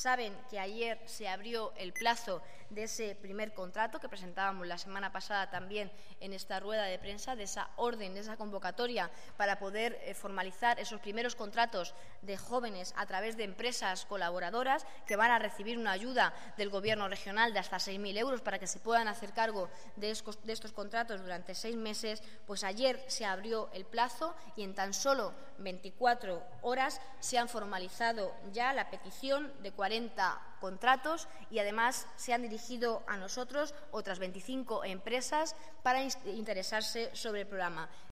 Saben que ayer se abrió el plazo de ese primer contrato que presentábamos la semana pasada también en esta rueda de prensa, de esa orden, de esa convocatoria para poder formalizar esos primeros contratos de jóvenes a través de empresas colaboradoras que van a recibir una ayuda del Gobierno regional de hasta 6.000 euros para que se puedan hacer cargo de estos contratos durante 6 meses. Pues ayer se abrió el plazo y en tan solo 24 horas se han formalizado ya la petición de 40 contratos y además se han dirigido a nosotros otras 25 empresas para interesarse sobre el programa.